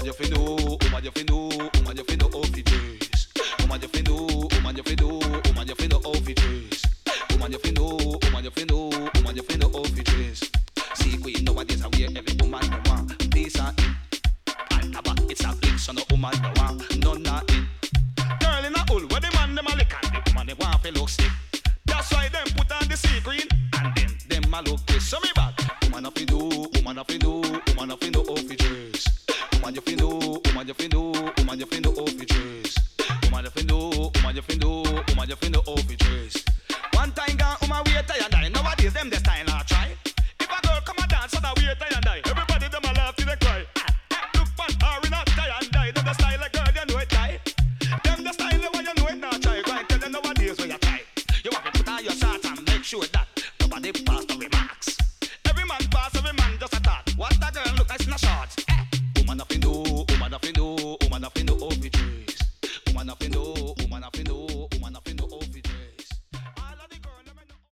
you fi know, woman you fi know, woman you fi know how fi dress. Woman you fi know, woman you fi know, woman you fi know how fi dress. Woman you fi know, woman you fi know, woman you fi know how fi dress. See queen nowadays I wear every woman you want. This and it, Alaba it's a big so no woman you want. None of it. Girl in a hole where the man them a lick and the woman they want fi look sick. That's why them put on the sea green and then them a look this. So me back. Woman you fi know, woman you fi know, woman you fi know how fi dress. Woman you fi know, woman you fi know, woman you fi know how fi dress. Woman you fi know, woman you fi know, woman you fi know how fi dress. One time gone, woman wait till you die. Nowadays them the style I try. If a girl come and dance, so that wait till you die. Everybody them a laugh till they cry. Look pan her in a tie and die. Them the style a girl you know it die. Them the style the one you know it not try. Go and tell them nowadays when you try. You have to put on your shorts and make sure that nobody pass the remarks. Every man pass, every man just a thought. What that girl look nice in a shorts. Woman nothing do, woman nothing do, woman nothing do how fi dress. Woman nothing do.